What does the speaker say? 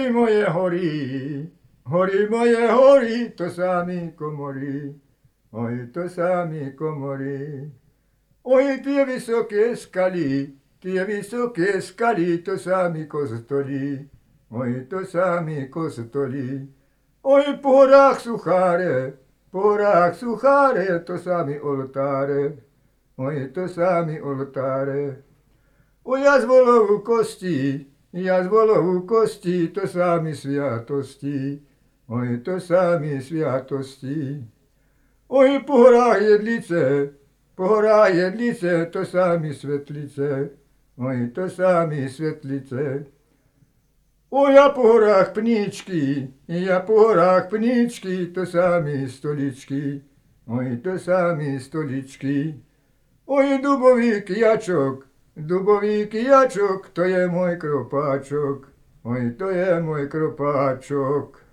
Oj moje hory moje hory, to samý komory, oj to samý komory. Oj tie vysoké skaly, to samý kostolí, oj to samý kostolí. Oj po horách sucháre, to samý oltáre, oj to samý oltáre. Oj ja z volovú kostí, to samý sviatosti, oj to samý sviatosti. Oj po horách jedlice, to samý svetlice, oj to samý svetlice. Oj ja po horách pníčky, to samý stoličky, oj to samý stoličky. Oj dubový kijačok, to je môj kropáčok, oj to je môj kropáčok.